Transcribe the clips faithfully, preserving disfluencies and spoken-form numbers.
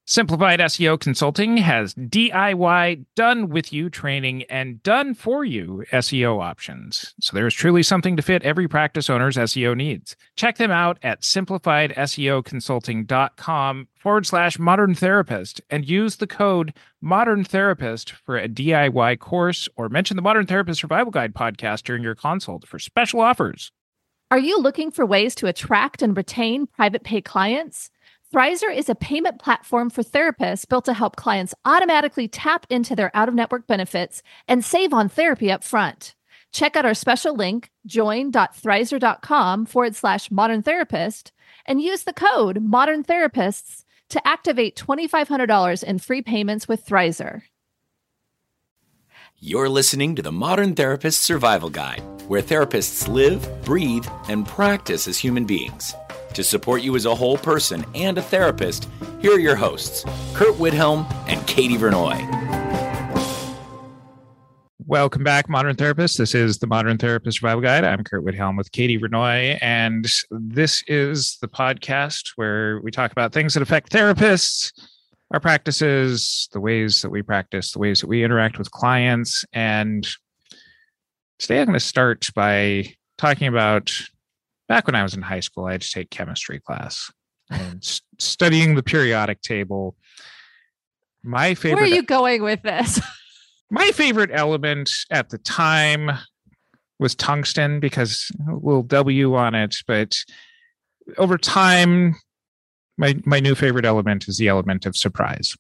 Simplified S E O Consulting has D I Y, done-with-you training and done-for-you S E O options. So there is truly something to fit every practice owner's S E O needs. Check them out at simplifiedseoconsulting.com forward slash modern therapist and use the code modern therapist for a D I Y course or mention the Modern Therapist Survival Guide podcast during your consult for special offers. Are you looking for ways to attract and retain private pay clients? Thrizer is a payment platform for therapists built to help clients automatically tap into their out-of-network benefits and save on therapy up front. Check out our special link, join.thrizer.com forward slash modern therapist, and use the code modern therapists to activate two thousand five hundred dollars in free payments with Thrizer. You're listening to the Modern Therapist Survival Guide, where therapists live, breathe, and practice as human beings. To support you as a whole person and a therapist, here are your hosts, Kurt Widhelm and Katie Vernoy. Welcome back, Modern Therapists. This is the Modern Therapist Survival Guide. I'm Kurt Widhelm with Katie Vernoy, and this is the podcast where we talk about things that affect therapists, our practices, the ways that we practice, the ways that we interact with clients. And today I'm going to start by talking about back when I was in high school. I had to take chemistry class and s- studying the periodic table. My favorite. Where are you going with this? My favorite element at the time was tungsten because a little W on it. But over time, my my new favorite element is the element of surprise.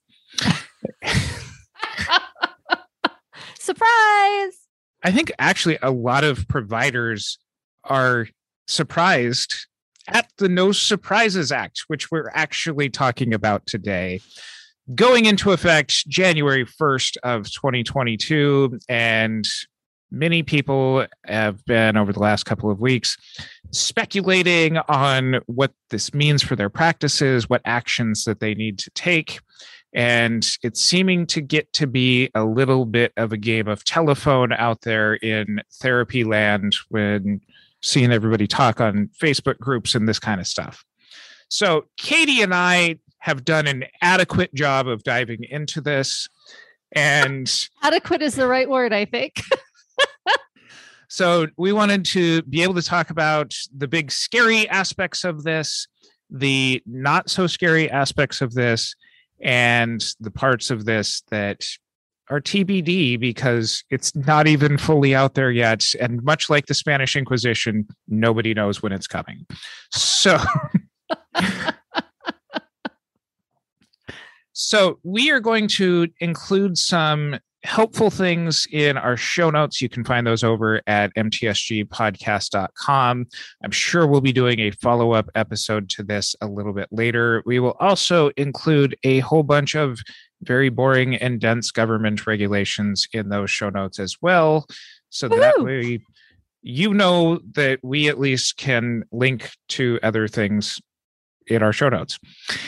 Surprise! I think actually a lot of providers are surprised at the No Surprises Act, which we're actually talking about today, going into effect January first of twenty twenty-two. And many people have been, over the last couple of weeks, speculating on what this means for their practices, what actions that they need to take. And it's seeming to get to be a little bit of a game of telephone out there in therapy land when seeing everybody talk on Facebook groups and this kind of stuff. So Katie and I have done an adequate job of diving into this. And adequate is the right word, I think. So we wanted to be able to talk about the big scary aspects of this, the not so scary aspects of this, and the parts of this that are T B D because it's not even fully out there yet. And much like the Spanish Inquisition, nobody knows when it's coming. So, so we are going to include some helpful things in our show notes. You can find those over at m t s g podcast dot com. I'm sure we'll be doing a follow-up episode to this a little bit later. We will also include a whole bunch of very boring and dense government regulations in those show notes as well. So Woo! That way you know that we at least can link to other things in our show notes.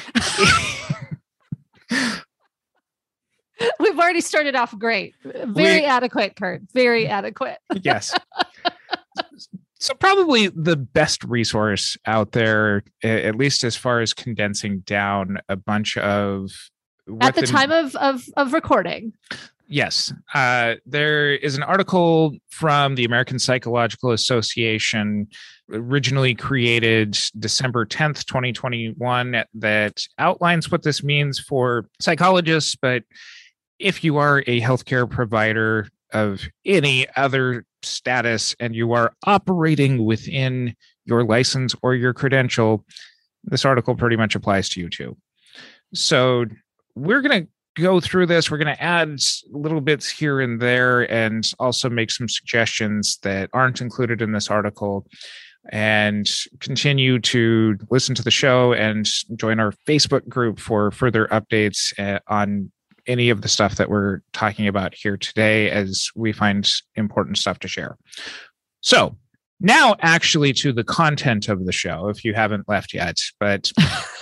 We've already started off great. Very we, adequate, Kurt. Very adequate. Yes. So probably the best resource out there, at least as far as condensing down a bunch of... At the, the time of, of, of recording. Yes. Uh, there is an article from the American Psychological Association, originally created December tenth, twenty twenty-one, that outlines what this means for psychologists. But if you are a healthcare provider of any other status and you are operating within your license or your credential, this article pretty much applies to you too. So we're going to go through this. We're going to add little bits here and there and also make some suggestions that aren't included in this article, and continue to listen to the show and join our Facebook group for further updates uh, on any of the stuff that we're talking about here today, as we find important stuff to share. So now actually to the content of the show, if you haven't left yet, but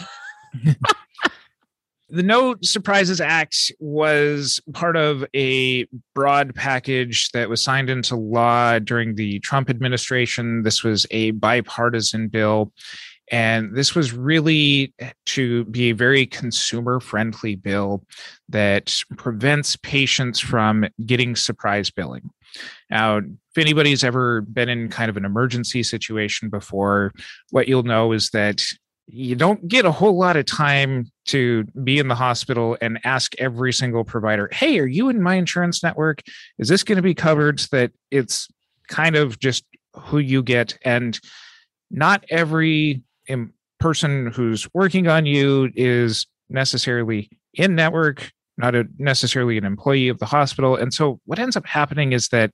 the No Surprises Act was part of a broad package that was signed into law during the Trump administration. This was a bipartisan bill. And this was really to be a very consumer-friendly bill that prevents patients from getting surprise billing. Now, if anybody's ever been in kind of an emergency situation before, what you'll know is that you don't get a whole lot of time to be in the hospital and ask every single provider, hey, are you in my insurance network? Is this going to be covered? So that it's kind of just who you get. And not every person who's working on you is necessarily in network, not a, necessarily an employee of the hospital. And so what ends up happening is that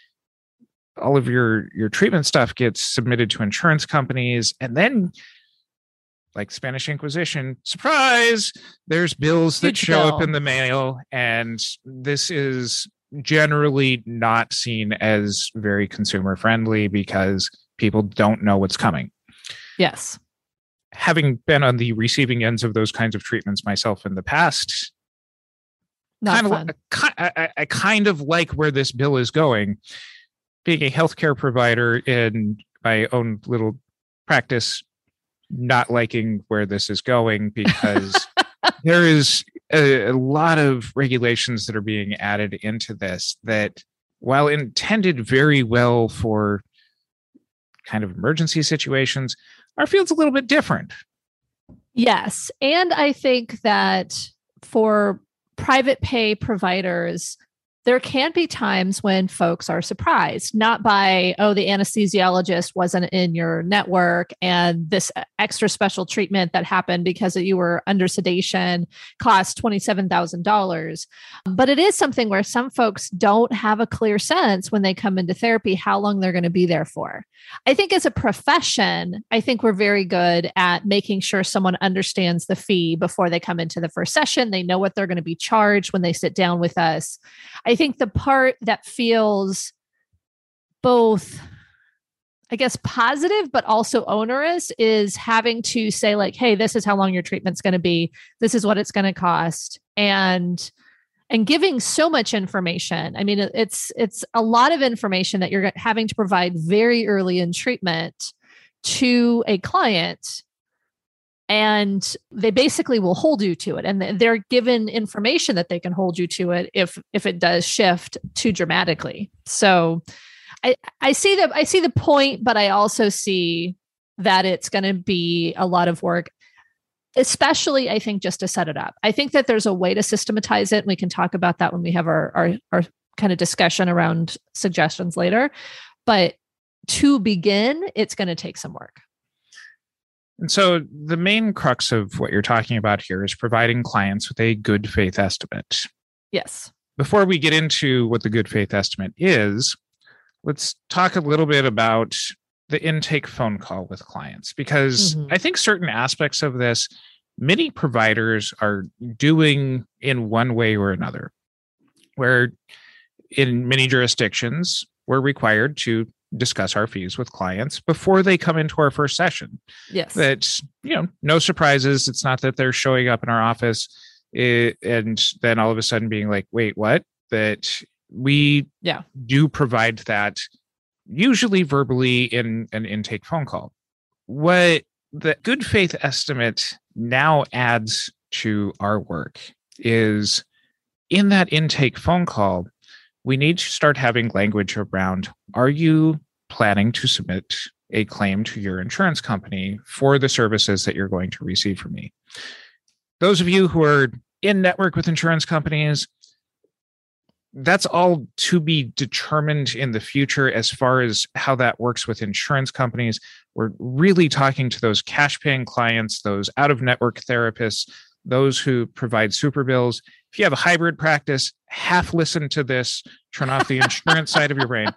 all of your, your treatment stuff gets submitted to insurance companies. And then, like Spanish Inquisition, surprise, there's bills that Huge show bill. up in the mail. And this is generally not seen as very consumer friendly because people don't know what's coming. Yes. Having been on the receiving ends of those kinds of treatments myself in the past, Not kind fun. of, I, I, I kind of like where this bill is going. Being a healthcare provider in my own little practice, not liking where this is going because there is a, a lot of regulations that are being added into this that, while intended very well for kind of emergency situations, our field's a little bit different. Yes. And I think that for private pay providers, there can be times when folks are surprised, not by, oh, the anesthesiologist wasn't in your network and this extra special treatment that happened because you were under sedation cost twenty-seven thousand dollars. But it is something where some folks don't have a clear sense when they come into therapy, how long they're going to be there for. I think as a profession, I think we're very good at making sure someone understands the fee before they come into the first session. They know what they're going to be charged when they sit down with us. I think the part that feels both, I guess, positive, but also onerous is having to say like, hey, this is how long your treatment's going to be. This is what it's going to cost. And and giving so much information. I mean, it's it's a lot of information that you're having to provide very early in treatment to a client. And they basically will hold you to it. And they're given information that they can hold you to it if if it does shift too dramatically. So I, I see the I see the point, but I also see that it's going to be a lot of work, especially, I think, just to set it up. I think that there's a way to systematize it. And we can talk about that when we have our, our, our kind of discussion around suggestions later. But to begin, it's going to take some work. And so the main crux of what you're talking about here is providing clients with a good faith estimate. Yes. Before we get into what the good faith estimate is, let's talk a little bit about the intake phone call with clients, because mm-hmm. I think certain aspects of this, many providers are doing in one way or another, where in many jurisdictions, we're required to discuss our fees with clients before they come into our first session. Yes. That's, you know, no surprises. It's not that they're showing up in our office it, and then all of a sudden being like, wait, what? That we yeah. do provide that usually verbally in an intake phone call. What the good faith estimate now adds to our work is in that intake phone call, we need to start having language around, are you planning to submit a claim to your insurance company for the services that you're going to receive from me? Those of you who are in network with insurance companies, that's all to be determined in the future as far as how that works with insurance companies. We're really talking to those cash paying clients, those out-of-network therapists, those who provide super bills. If you have a hybrid practice, half listen to this, turn off the insurance side of your brain.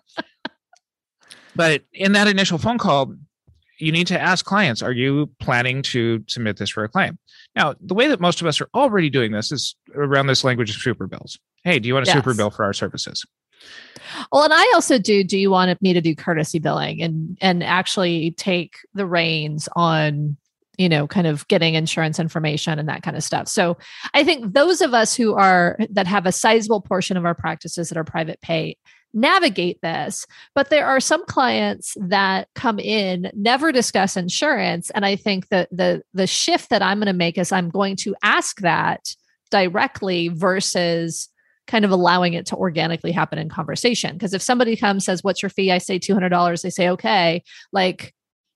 But in that initial phone call, you need to ask clients, are you planning to submit this for a claim? Now, the way that most of us are already doing this is around this language of super bills. Hey, do you want a yes. super bill for our services? Well, and I also do, do you want me to do courtesy billing and, and actually take the reins on, you know, kind of getting insurance information and that kind of stuff. So I think those of us who are, that have a sizable portion of our practices that are private pay, navigate this. But there are some clients that come in, never discuss insurance. And I think that the, the shift that I'm going to make is I'm going to ask that directly versus kind of allowing it to organically happen in conversation. Because if somebody comes, says, what's your fee? I say two hundred dollars. They say, okay. Like,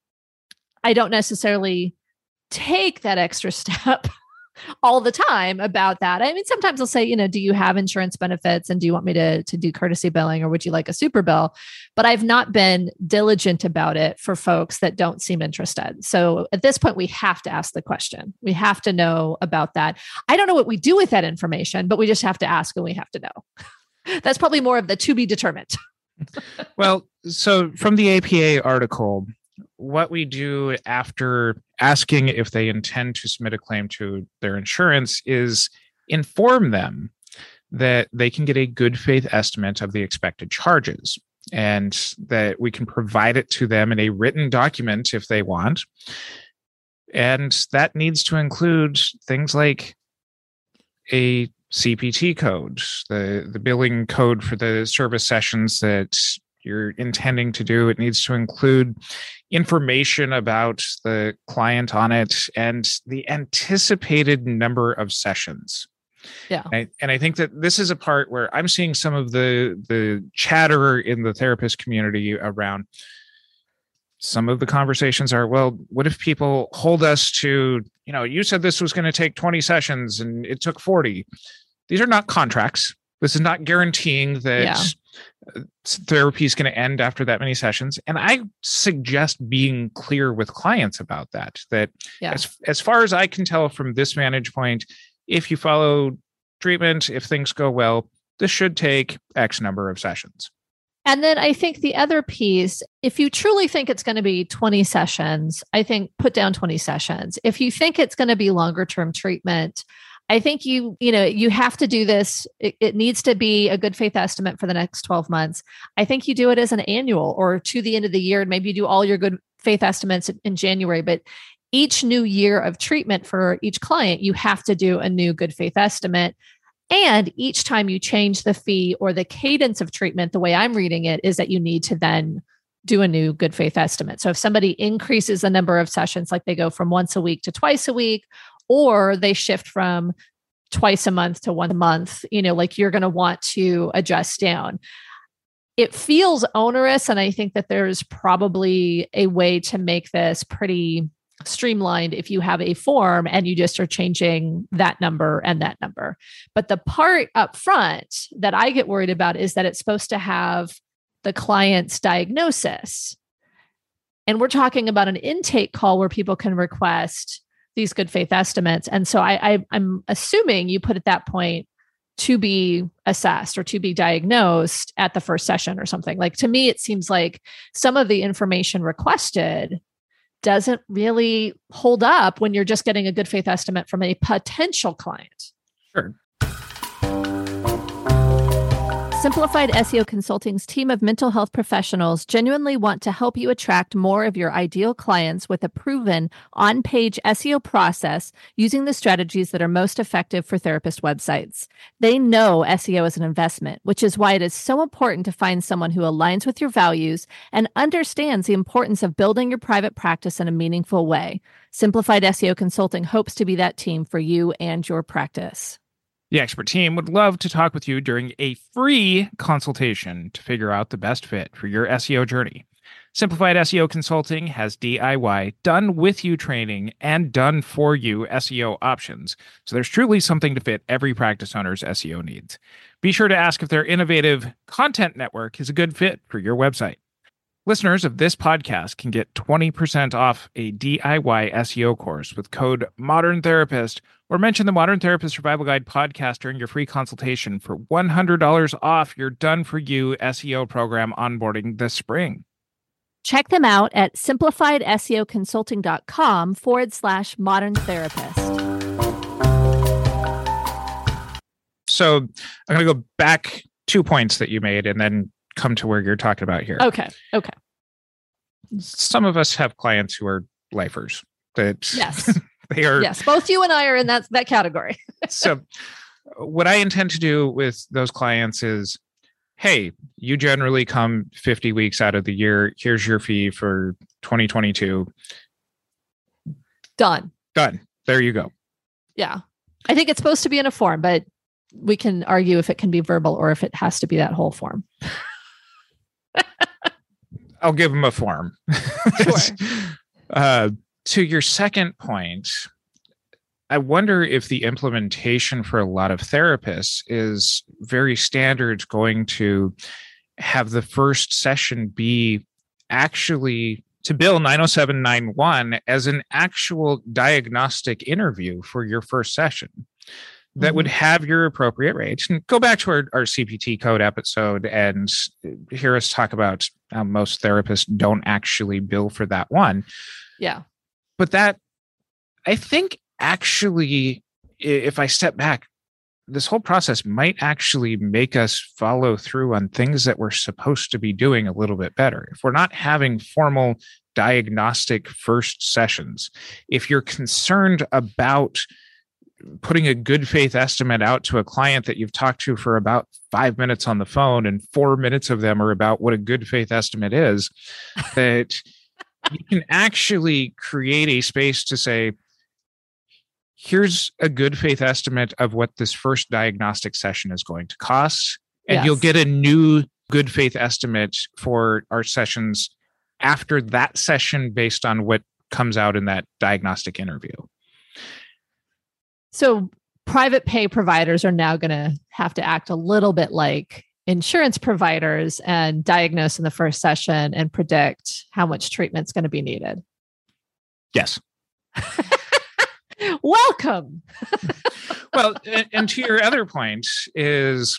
I don't necessarily take that extra step all the time about that. I mean, sometimes I'll say, you know, do you have insurance benefits and do you want me to, to do courtesy billing or would you like a super bill? But I've not been diligent about it for folks that don't seem interested. So at this point, we have to ask the question. We have to know about that. I don't know what we do with that information, but we just have to ask and we have to know. That's probably more of the to be determined. Well, so from the A P A article, what we do after asking if they intend to submit a claim to their insurance is inform them that they can get a good faith estimate of the expected charges and that we can provide it to them in a written document if they want. And that needs to include things like a C P T code, the, the billing code for the service sessions that you're intending to do. It needs to include information about the client on it and the anticipated number of sessions. Yeah. And I, and I think that this is a part where I'm seeing some of the, the chatter in the therapist community around some of the conversations are, well, what if people hold us to, you know, you said this was going to take twenty sessions and it took forty. These are not contracts. This is not guaranteeing that yeah. therapy is going to end after that many sessions. And I suggest being clear with clients about that, that yeah. as, as far as I can tell from this vantage point, if you follow treatment, if things go well, this should take X number of sessions. And then I think the other piece, if you truly think it's going to be twenty sessions, I think put down twenty sessions. If you think it's going to be longer term treatment, I think you, you know, you have to do this. It, it needs to be a good faith estimate for the next twelve months. I think you do it as an annual or to the end of the year, and maybe you do all your good faith estimates in January, but each new year of treatment for each client, you have to do a new good faith estimate. And each time you change the fee or the cadence of treatment, the way I'm reading it is that you need to then do a new good faith estimate. So if somebody increases the number of sessions, like they go from once a week to twice a week, or they shift from twice a month to one a month, you know, like you're going to want to adjust down. It feels onerous. And I think that there's probably a way to make this pretty streamlined if you have a form and you just are changing that number and that number. But the part up front that I get worried about is that it's supposed to have the client's diagnosis. And we're talking about an intake call where people can request these good faith estimates. And so I, I, I'm assuming you put at that point to be assessed or to be diagnosed at the first session or something. Like, to me, it seems like some of the information requested doesn't really hold up when you're just getting a good faith estimate from a potential client. Sure. Simplified S E O Consulting's team of mental health professionals genuinely want to help you attract more of your ideal clients with a proven on-page S E O process using the strategies that are most effective for therapist websites. They know S E O is an investment, which is why it is so important to find someone who aligns with your values and understands the importance of building your private practice in a meaningful way. Simplified S E O Consulting hopes to be that team for you and your practice. The expert team would love to talk with you during a free consultation to figure out the best fit for your S E O journey. Simplified S E O Consulting has D I Y, done with you training and done for you S E O options. So there's truly something to fit every practice owner's S E O needs. Be sure to ask if their innovative content network is a good fit for your website. Listeners of this podcast can get twenty percent off a D I Y S E O course with code Modern Therapist, or mention the Modern Therapist Survival Guide podcast during your free consultation for one hundred dollars off your done-for-you S E O program onboarding this spring. Check them out at simplifiedseoconsulting.com forward slash modern therapist. So I'm going to go back two points that you made and then come to where you're talking about here. Okay. Okay. Some of us have clients who are lifers. That yes. They are. Yes. Both you and I are in that, that category. So what I intend to do with those clients is hey, you generally come fifty weeks out of the year. Here's your fee for twenty twenty-two. Done. Done. There you go. Yeah. I think it's supposed to be in a form, but we can argue if it can be verbal or if it has to be that whole form. I'll give them a form. Sure. uh, to your second point, I wonder if the implementation for a lot of therapists is very standard, going to have the first session be actually to bill nine oh seven ninety-one as an actual diagnostic interview for your first session that mm-hmm. would have your appropriate rates. And go back to our, our C P T code episode and hear us talk about how most therapists don't actually bill for that one. Yeah. But that, I think, actually, if I step back, this whole process might actually make us follow through on things that we're supposed to be doing a little bit better. If we're not having formal diagnostic first sessions, if you're concerned about putting a good faith estimate out to a client that you've talked to for about five minutes on the phone and four minutes of them are about what a good faith estimate is, that you can actually create a space to say, here's a good faith estimate of what this first diagnostic session is going to cost. And yes. you'll get a new good faith estimate for our sessions after that session based on what comes out in that diagnostic interview. So private pay providers are now going to have to act a little bit like insurance providers and diagnose in the first session and predict how much treatment's going to be needed. Yes. Welcome. Well, and, and to your other point is,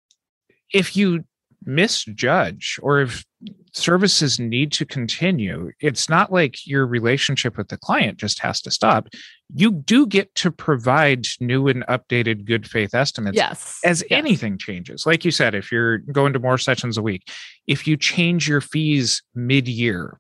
if you misjudge or if services need to continue, it's not like your relationship with the client just has to stop. You do get to provide new and updated good faith estimates yes. as yes. anything changes. Like you said, if you're going to more sessions a week, if you change your fees mid-year,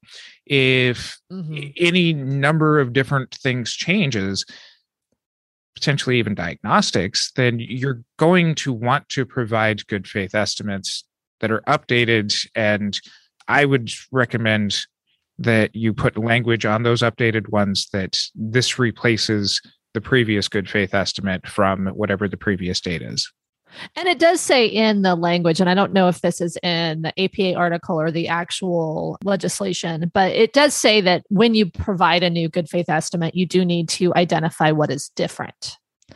if mm-hmm. any number of different things changes, potentially even diagnostics, then you're going to want to provide good faith estimates that are updated. And I would recommend that you put language on those updated ones that this replaces the previous good faith estimate from whatever the previous date is. And it does say in the language, and I don't know if this is in the A P A article or the actual legislation, but it does say that when you provide a new good faith estimate, you do need to identify what is different.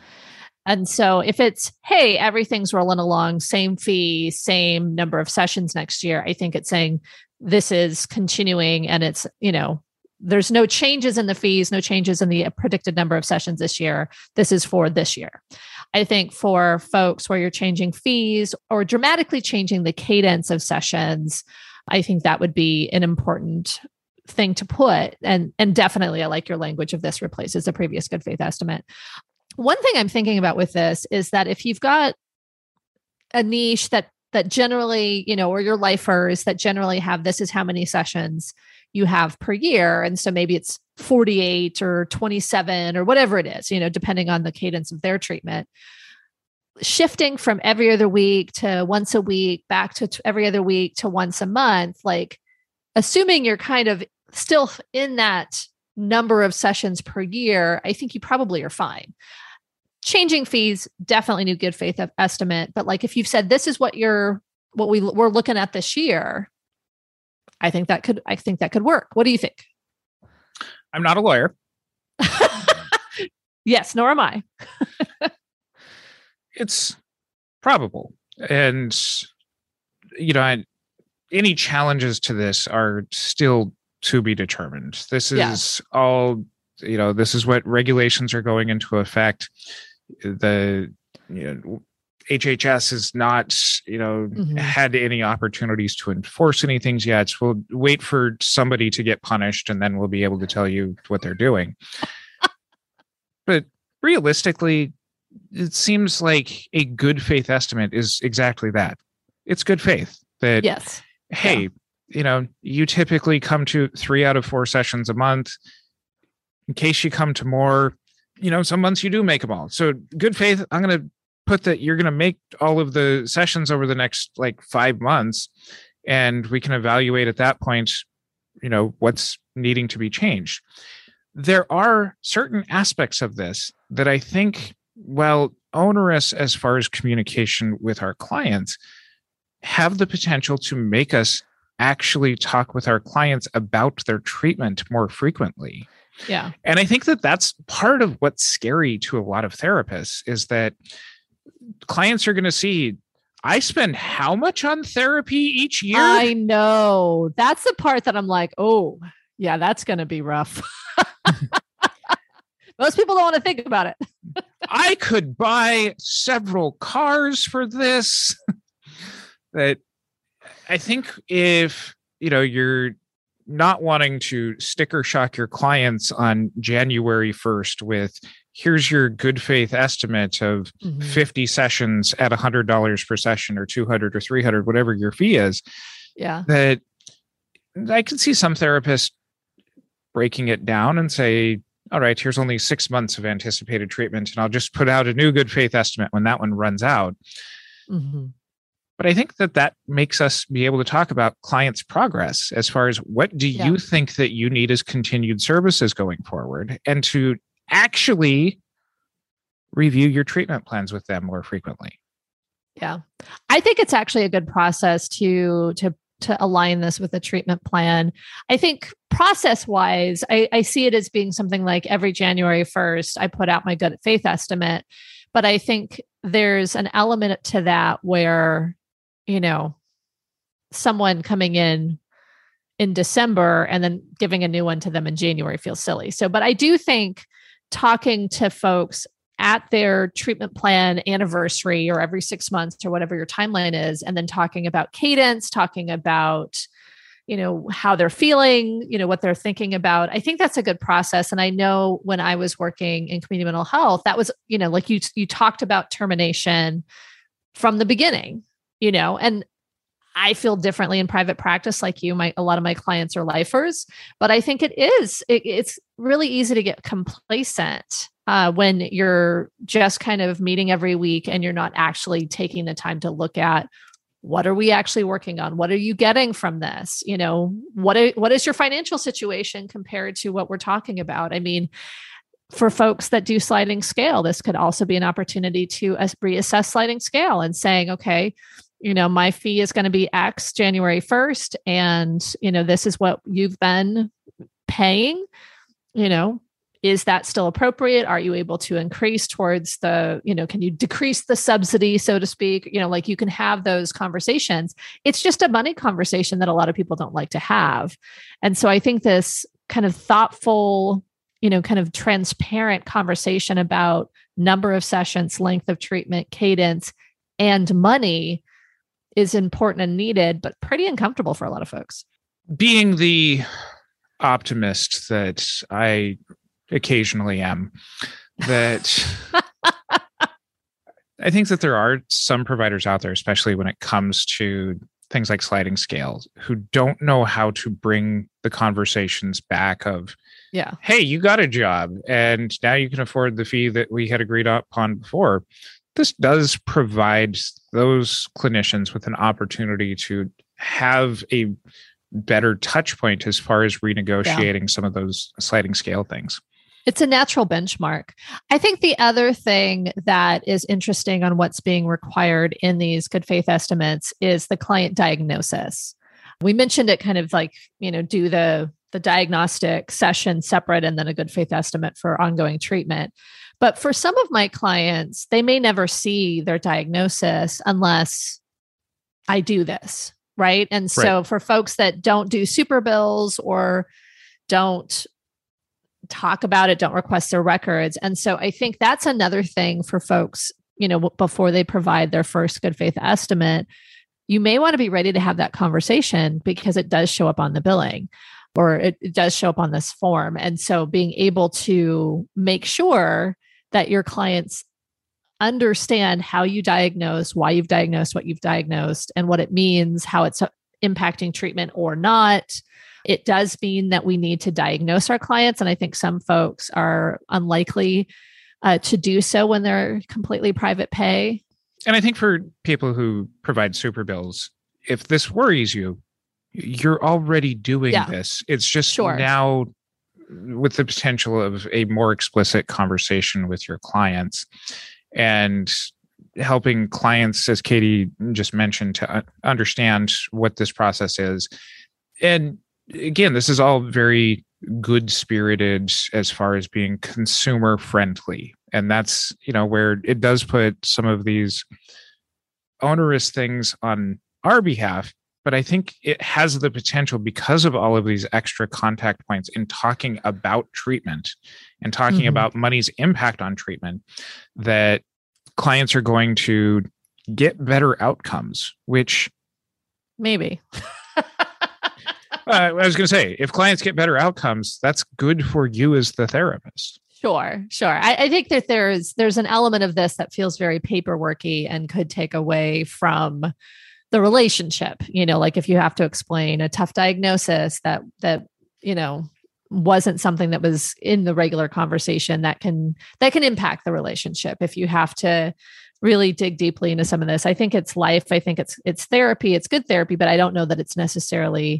And so if it's, hey, everything's rolling along, same fee, same number of sessions next year, I think it's saying this is continuing and it's, you know, there's no changes in the fees, no changes in the predicted number of sessions this year. This is for this year. I think for folks where you're changing fees or dramatically changing the cadence of sessions, I think that would be an important thing to put. And, and definitely, I like your language of this replaces the previous good faith estimate. One thing I'm thinking about with this is that if you've got a niche that that generally, you know, or your lifers that generally have this is how many sessions you have per year. And so maybe it's forty-eight or twenty-seven or whatever it is, you know, depending on the cadence of their treatment. Shifting from every other week to once a week, back to t- every other week to once a month, like assuming you're kind of still in that number of sessions per year, I think you probably are fine. Changing fees, definitely new good faith estimate. But like if you've said this is what you're what we we're looking at this year, I think that could I think that could work. What do you think? I'm not a lawyer. Yes, nor am I. It's probable. And you know, I, any challenges to this are still to be determined. This is yeah. all, you know, this is what regulations are going into effect. The you know, H H S has not, you know, mm-hmm. had any opportunities to enforce any things yet. So we'll wait for somebody to get punished and then we'll be able to tell you what they're doing. But realistically, it seems like a good faith estimate is exactly that. It's good faith that, yes. hey, yeah. you know, you typically come to three out of four sessions a month. In case you come to more, you know, some months you do make them all. So good faith, I'm going to put that you're going to make all of the sessions over the next like five months, and we can evaluate at that point, you know, what's needing to be changed. There are certain aspects of this that I think, well, onerous as far as communication with our clients, have the potential to make us actually talk with our clients about their treatment more frequently. Yeah. And I think that that's part of what's scary to a lot of therapists, is that clients are going to see, I spend how much on therapy each year? I know. That's the part that I'm like, oh, yeah, that's going to be rough. Most people don't want to think about it. I could buy several cars for this. That I think if, you know, you're not wanting to sticker shock your clients on January first with, here's your good faith estimate of mm-hmm. fifty sessions at one hundred dollars per session, or two hundred or three hundred, whatever your fee is. Yeah. That I can see some therapists breaking it down and say, all right, here's only six months of anticipated treatment, and I'll just put out a new good faith estimate when that one runs out. Mm-hmm. But I think that that makes us be able to talk about clients' progress as far as, what do yeah. you think that you need as continued services going forward, and to actually review your treatment plans with them more frequently. Yeah. I think it's actually a good process to, to, to align this with a treatment plan. I think process wise, I, I see it as being something like every January first, I put out my good faith estimate. But I think there's an element to that where, you know, someone coming in in December and then giving a new one to them in January feels silly. So, but I do think talking to folks at their treatment plan anniversary, or every six months or whatever your timeline is, and then talking about cadence, talking about, you know, how they're feeling, you know, what they're thinking about. I think that's a good process. And I know when I was working in community mental health, that was, you know, like you, you talked about termination from the beginning, you know, and I feel differently in private practice. Like you, my, a lot of my clients are lifers, but I think it is, it, it's really easy to get complacent uh, when you're just kind of meeting every week and you're not actually taking the time to look at, what are we actually working on? What are you getting from this? You know, what, are, what is your financial situation compared to what we're talking about? I mean, for folks that do sliding scale, this could also be an opportunity to reassess sliding scale and saying, okay, you know, my fee is going to be X January first. And, you know, this is what you've been paying, you know, is that still appropriate? Are you able to increase towards the, you know, can you decrease the subsidy, so to speak? You know, like you can have those conversations. It's just a money conversation that a lot of people don't like to have. And so I think this kind of thoughtful, you know, kind of transparent conversation about number of sessions, length of treatment, cadence, and money is important and needed, but pretty uncomfortable for a lot of folks. Being the optimist that I occasionally am, that I think that there are some providers out there, especially when it comes to things like sliding scales, who don't know how to bring the conversations back of, yeah, hey, you got a job and now you can afford the fee that we had agreed upon before. This does provide those clinicians with an opportunity to have a better touch point as far as renegotiating yeah. some of those sliding scale things. It's a natural benchmark. I think the other thing that is interesting on what's being required in these good faith estimates is the client diagnosis. We mentioned it kind of like, you know, do the, the diagnostic session separate and then a good faith estimate for ongoing treatment. But for some of my clients, they may never see their diagnosis unless I do this, right? And so right. for folks that don't do super bills or don't talk about it, don't request their records. And so I think that's another thing for folks, you know, before they provide their first good faith estimate, you may want to be ready to have that conversation because it does show up on the billing or it, it does show up on this form. And so being able to make sure that your clients understand how you diagnose, why you've diagnosed what you've diagnosed, and what it means, how it's impacting treatment or not. It does mean that we need to diagnose our clients. And I think some folks are unlikely uh, to do so when they're completely private pay. And I think for people who provide super bills, if this worries you, you're already doing Yeah. this. It's just Sure. now with the potential of a more explicit conversation with your clients and helping clients, as Katie just mentioned, to un- understand what this process is. And again, this is all very good spirited as far as being consumer friendly. And that's, you know, where it does put some of these onerous things on our behalf. But I think it has the potential, because of all of these extra contact points in talking about treatment and talking Mhm. about money's impact on treatment, that clients are going to get better outcomes, which Maybe. uh, I was going to say, if clients get better outcomes, that's good for you as the therapist. Sure, sure. I, I think that there's there's an element of this that feels very paperworky and could take away from the relationship. You know, like if you have to explain a tough diagnosis that that you know wasn't something that was in the regular conversation, that can that can impact the relationship. If you have to really dig deeply into some of this, I think it's life. I think it's it's therapy. It's good therapy, but I don't know that it's necessarily.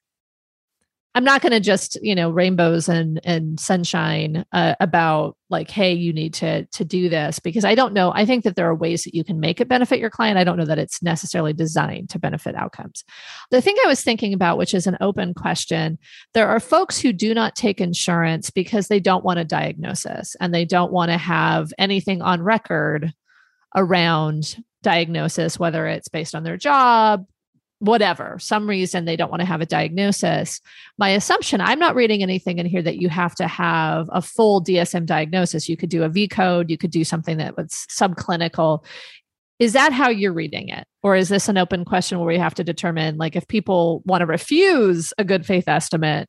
I'm not going to just, you know, rainbows and and sunshine uh, about like, hey, you need to to do this, because I don't know. I think that there are ways that you can make it benefit your client. I don't know that it's necessarily designed to benefit outcomes. The thing I was thinking about, which is an open question, there are folks who do not take insurance because they don't want a diagnosis and they don't want to have anything on record around diagnosis, whether it's based on their job, whatever, some reason they don't want to have a diagnosis. My assumption, I'm not reading anything in here that you have to have a full D S M diagnosis. You could do a V code, you could do something that was subclinical. Is that how you're reading it? Or is this an open question where we have to determine, like, if people want to refuse a good faith estimate,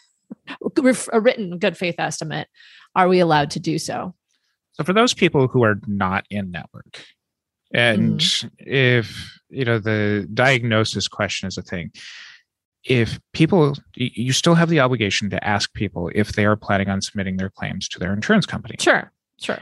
a written good faith estimate, are we allowed to do so? So for those people who are not in network, and mm-hmm. if, you know, the diagnosis question is a thing, if people, you still have the obligation to ask people if they are planning on submitting their claims to their insurance company. Sure, sure.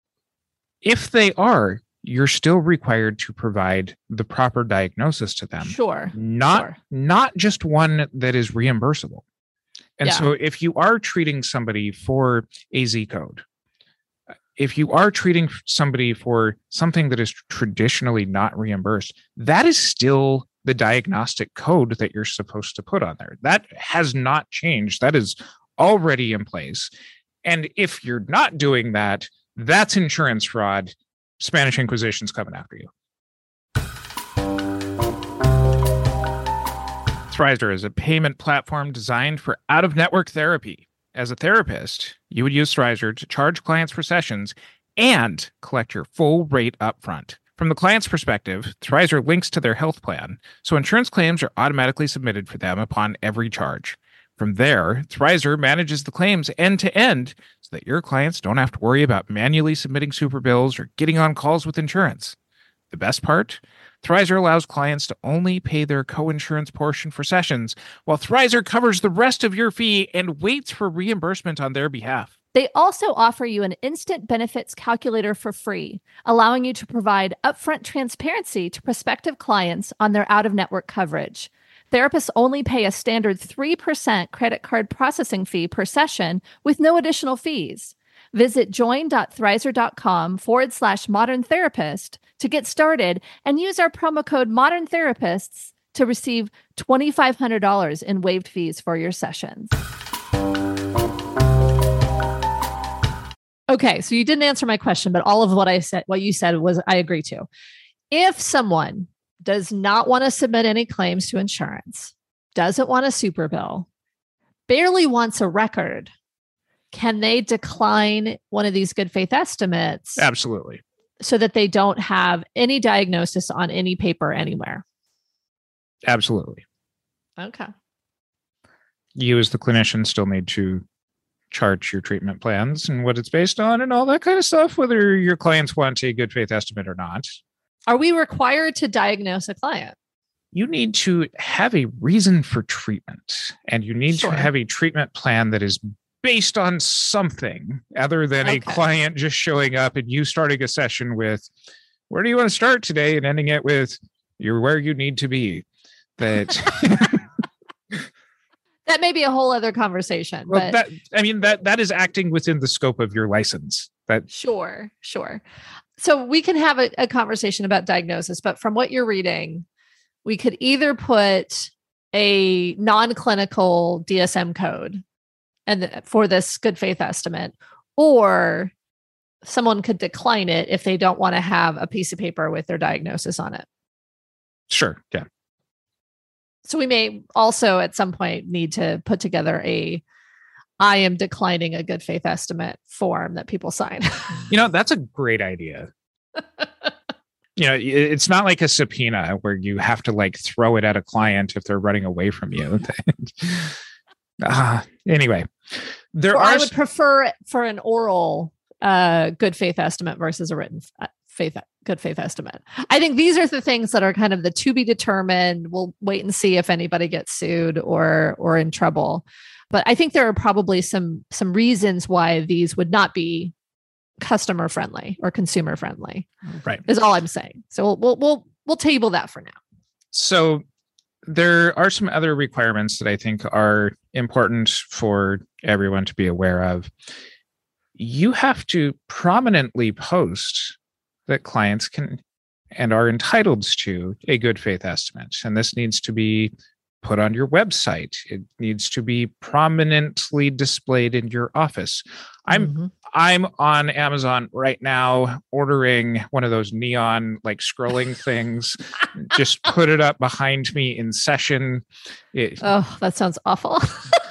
If they are, you're still required to provide the proper diagnosis to them. Sure. Not, sure. not just one that is reimbursable. And yeah. so if you are treating somebody for a Z code, if you are treating somebody for something that is traditionally not reimbursed, that is still the diagnostic code that you're supposed to put on there. That has not changed. That is already in place. And if you're not doing that, that's insurance fraud. Spanish Inquisition's coming after you. Thrizer is a payment platform designed for out-of-network therapy. As a therapist, you would use Thrizer to charge clients for sessions and collect your full rate upfront. From the client's perspective, Thrizer links to their health plan, so insurance claims are automatically submitted for them upon every charge. From there, Thrizer manages the claims end-to-end so that your clients don't have to worry about manually submitting super bills or getting on calls with insurance. The best part? Thrizer allows clients to only pay their co-insurance portion for sessions, while Thrizer covers the rest of your fee and waits for reimbursement on their behalf. They also offer you an instant benefits calculator for free, allowing you to provide upfront transparency to prospective clients on their out-of-network coverage. Therapists only pay a standard three percent credit card processing fee per session with no additional fees. Visit join.thrizer.com forward slash modern therapist to get started and use our promo code modern therapists to receive two thousand five hundred dollars in waived fees for your sessions. Okay, so you didn't answer my question, but all of what I said, what you said was I agree to. If someone does not want to submit any claims to insurance, doesn't want a super bill, barely wants a record, can they decline one of these good faith estimates? Absolutely. So that they don't have any diagnosis on any paper anywhere? Absolutely. Okay. You as the clinician still need to chart your treatment plans and what it's based on and all that kind of stuff, whether your clients want a good faith estimate or not. Are we required to diagnose a client? You need to have a reason for treatment, and you need Sure. to have a treatment plan that is based on something other than okay. a client just showing up and you starting a session with, where do you want to start today? And ending it with, you're where you need to be. That that may be a whole other conversation. Well, but that, I mean, that that is acting within the scope of your license. That Sure, sure. So we can have a, a conversation about diagnosis, but from what you're reading, we could either put a non-clinical D S M code and for this good faith estimate, or someone could decline it if they don't want to have a piece of paper with their diagnosis on it. Sure. Yeah. So we may also at some point need to put together a I am declining a good faith estimate form that people sign. You know, that's a great idea. You know, it's not like a subpoena where you have to like throw it at a client if they're running away from you. uh, anyway, there or are. I would prefer for an oral uh, good faith estimate versus a written faith good faith estimate. I think these are the things that are kind of the to be determined. We'll wait and see if anybody gets sued or or in trouble. But I think there are probably some some reasons why these would not be customer friendly or consumer friendly. Right. Is all I'm saying. So we'll we'll we'll, we'll table that for now. So there are some other requirements that I think are important for everyone to be aware of. You have to prominently post that clients can and are entitled to a good faith estimate. And this needs to be put on your website. It needs to be prominently displayed in your office. I'm mm-hmm. I'm on Amazon right now ordering one of those neon like scrolling things. Just put it up behind me in session. It, oh, that sounds awful.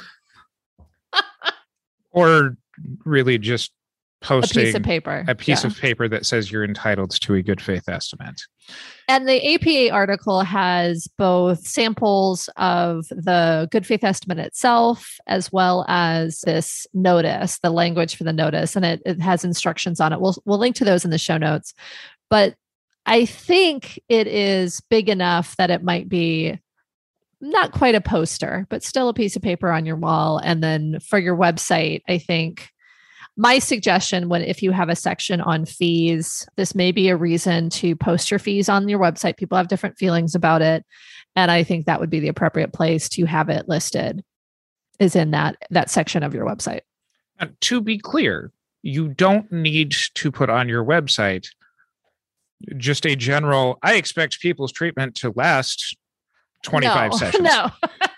Or really just posting a piece of paper, a piece yeah. of paper that says you're entitled to a good faith estimate. And the A P A article has both samples of the good faith estimate itself, as well as this notice, the language for the notice, and it, it has instructions on it. We'll we'll link to those in the show notes. But I think it is big enough that it might be not quite a poster, but still a piece of paper on your wall. And then for your website, I think my suggestion, when if you have a section on fees, this may be a reason to post your fees on your website. People have different feelings about it. And I think that would be the appropriate place to have it listed, is in that, that section of your website. And to be clear, you don't need to put on your website just a general, I expect people's treatment to last twenty-five no, sessions. No.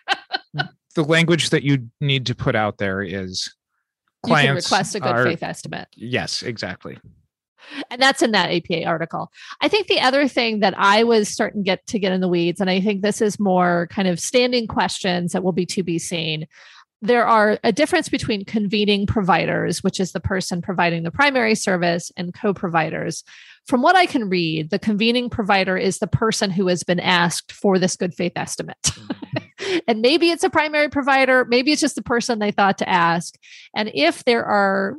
The language that you need to put out there is clients you can request a good are, faith estimate. Yes, exactly. And that's in that A P A article. I think the other thing that I was starting to get to get in the weeds, and I think this is more kind of standing questions that will be to be seen. There are a difference between convening providers, which is the person providing the primary service, and co-providers. From what I can read, the convening provider is the person who has been asked for this good faith estimate. And maybe it's a primary provider, maybe it's just the person they thought to ask. And if there are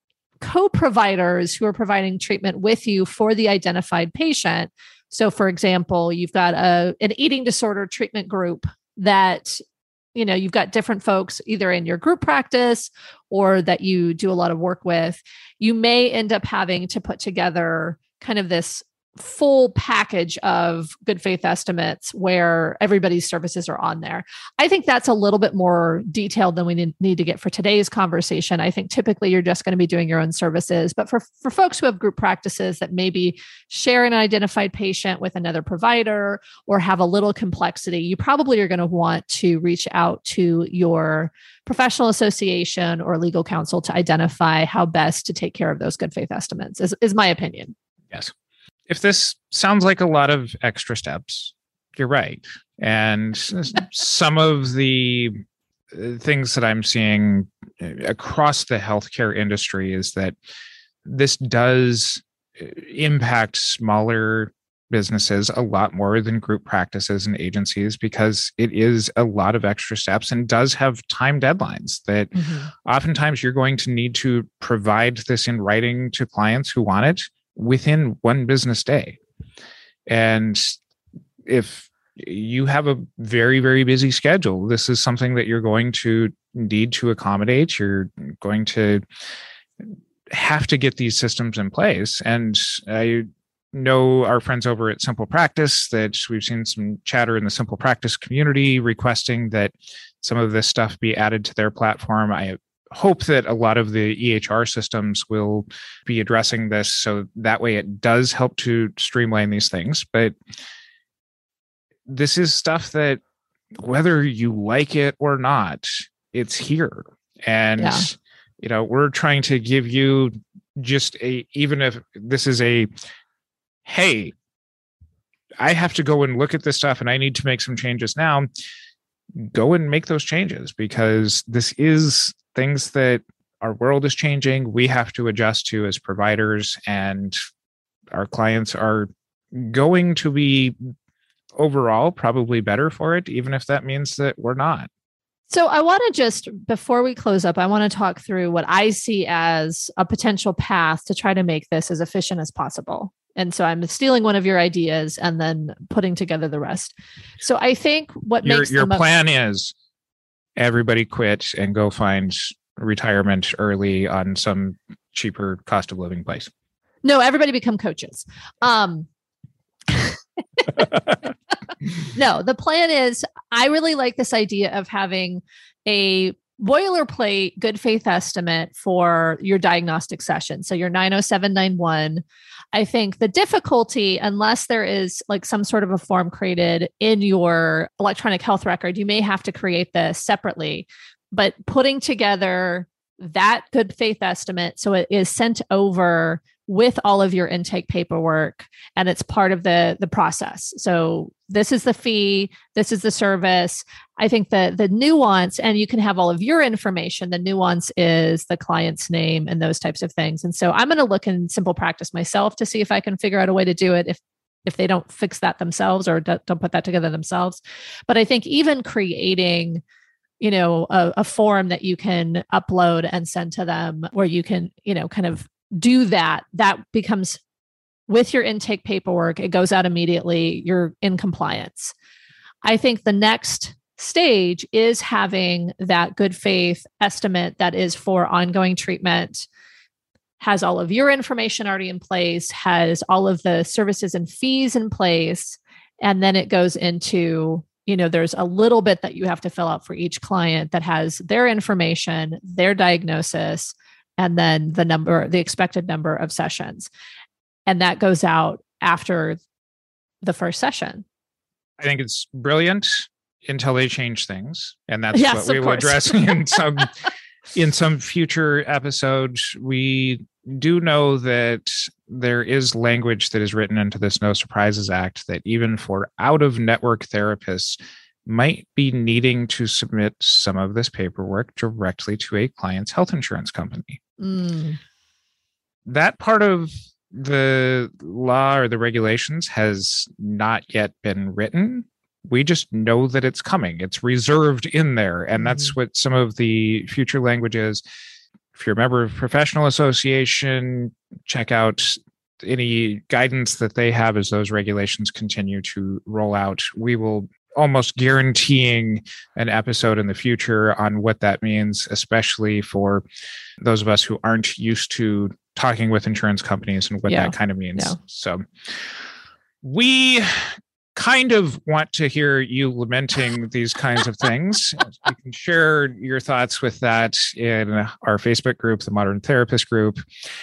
co-providers who are providing treatment with you for the identified patient, so for example, you've got a an eating disorder treatment group that, you know, you've got different folks either in your group practice or that you do a lot of work with, you may end up having to put together kind of this full package of good faith estimates where everybody's services are on there. I think that's a little bit more detailed than we need to get for today's conversation. I think typically you're just going to be doing your own services, but for, for folks who have group practices that maybe share an identified patient with another provider or have a little complexity, you probably are going to want to reach out to your professional association or legal counsel to identify how best to take care of those good faith estimates, is, is my opinion. Yes. If this sounds like a lot of extra steps, you're right. And some of the things that I'm seeing across the healthcare industry is that this does impact smaller businesses a lot more than group practices and agencies, because it is a lot of extra steps and does have time deadlines that mm-hmm. oftentimes you're going to need to provide this in writing to clients who want it within one business day. And if you have a very, very busy schedule, this is something that you're going to need to accommodate. You're going to have to get these systems in place. And I know our friends over at Simple Practice that we've seen some chatter in the Simple Practice community requesting that some of this stuff be added to their platform. I hope that a lot of the E H R systems will be addressing this, so that way it does help to streamline these things. But this is stuff that, whether you like it or not, it's here. And, yeah. you know, we're trying to give you just a, even if this is a, hey, I have to go and look at this stuff and I need to make some changes now, go and make those changes, because this is things that our world is changing. We have to adjust to as providers, and our clients are going to be overall probably better for it, even if that means that we're not. So I want to just, before we close up, I want to talk through what I see as a potential path to try to make this as efficient as possible. And so I'm stealing one of your ideas and then putting together the rest. So I think what your, makes your the plan most- is everybody quit and go find retirement early on some cheaper cost of living place. No, everybody become coaches. Um, no, the plan is, I really like this idea of having a boilerplate good faith estimate for your diagnostic session. So your nine oh seven ninety-one. I think the difficulty, unless there is like some sort of a form created in your electronic health record, you may have to create this separately, but putting together that good faith estimate so it is sent over with all of your intake paperwork, and it's part of the the process. So this is the fee, this is the service. I think the the nuance, and you can have all of your information, the nuance is the client's name and those types of things. And so I'm going to look in Simple Practice myself to see if I can figure out a way to do it if if they don't fix that themselves or don't put that together themselves. But I think even creating, you know, a, a form that you can upload and send to them where you can, you know, kind of do that, that becomes with your intake paperwork, it goes out immediately, you're in compliance. I think the next stage is having that good faith estimate that is for ongoing treatment, has all of your information already in place, has all of the services and fees in place. And then it goes into, you know, there's a little bit that you have to fill out for each client that has their information, their diagnosis, and then the number, the expected number of sessions. And that goes out after the first session. I think it's brilliant until they change things. And that's yes, what we will course. address in some in some future episodes. We do know that there is language that is written into this No Surprises Act that even for out-of-network therapists might be needing to submit some of this paperwork directly to a client's health insurance company. Mm. That part of the law or the regulations has not yet been written. We just know that it's coming. It's reserved in there. And mm. that's what some of the future language is. If you're a member of a professional association, check out any guidance that they have as those regulations continue to roll out. We will almost guaranteeing an episode in the future on what that means, especially for those of us who aren't used to talking with insurance companies and what yeah. that kind of means. Yeah. So we kind of want to hear you lamenting these kinds of things. You can share your thoughts with that in our Facebook group, the Modern Therapist Group,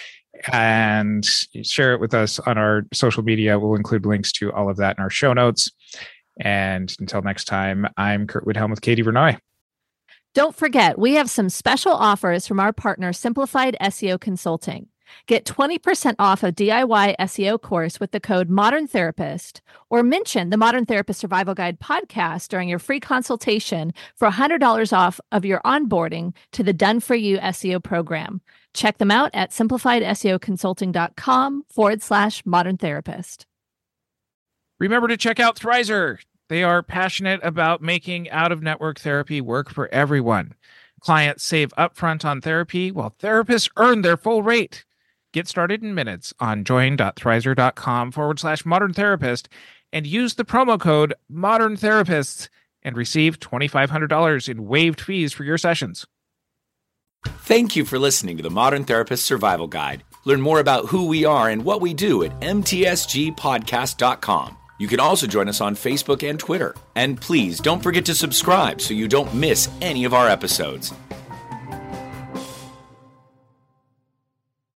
and share it with us on our social media. We'll include links to all of that in our show notes. And until next time, I'm Kurt Woodhelm with Katie Vernoy. Don't forget, we have some special offers from our partner, Simplified S E O Consulting. Get twenty percent off a D I Y S E O course with the code Modern Therapist, or mention the Modern Therapist Survival Guide podcast during your free consultation for one hundred dollars off of your onboarding to the Done For You S E O program. Check them out at simplifiedeseoconsulting.com forward slash modern therapist. Remember to check out Thrizer. They are passionate about making out-of-network therapy work for everyone. Clients save upfront on therapy while therapists earn their full rate. Get started in minutes on join.thrizer.com forward slash modern therapist and use the promo code modern therapists and receive twenty-five hundred dollars in waived fees for your sessions. Thank you for listening to the Modern Therapist Survival Guide. Learn more about who we are and what we do at m t s g podcast dot com. You can also join us on Facebook and Twitter. And please don't forget to subscribe so you don't miss any of our episodes.